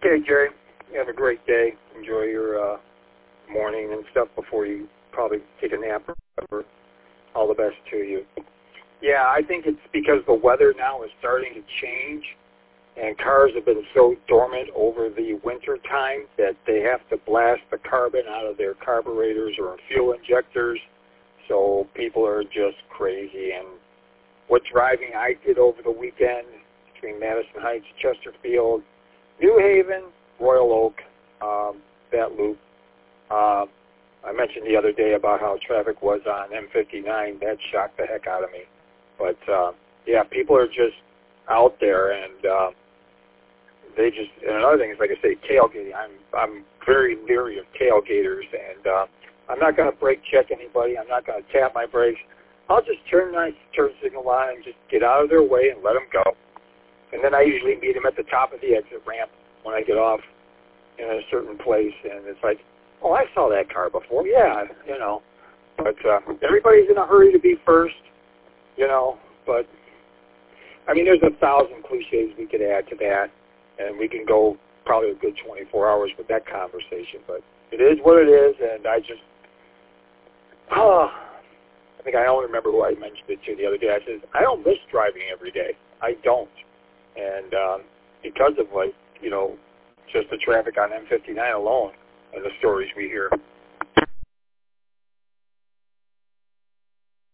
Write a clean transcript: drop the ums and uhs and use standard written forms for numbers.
Okay, Jerry. You have a great day. Enjoy your morning and stuff before you probably take a nap or whatever. All the best to you. Yeah, I think it's because the weather now is starting to change, and cars have been so dormant over the winter time that they have to blast the carbon out of their carburetors or fuel injectors. So people are just crazy. And what driving I did over the weekend between Madison Heights, Chesterfield, New Haven, Royal Oak, that loop. I mentioned the other day about how traffic was on M59. That shocked the heck out of me. But, yeah, people are just out there, and they just, and another thing is, like I say, tailgating. I'm very leery of tailgaters, and I'm not going to brake check anybody. I'm not going to tap my brakes. I'll just turn my turn signal on and just get out of their way and let them go. And then I usually meet them at the top of the exit ramp when I get off in a certain place, and it's like, oh, I saw that car before. Yeah, you know. But everybody's in a hurry to be first, you know. But, I mean, there's 1,000 cliches we could add to that, and we can go probably a good 24 hours with that conversation. But it is what it is, and I just, I think I only remember who I mentioned it to the other day. I said, I don't miss driving every day. I don't. And because of, like, you know, just the traffic on M59 alone and the stories we hear.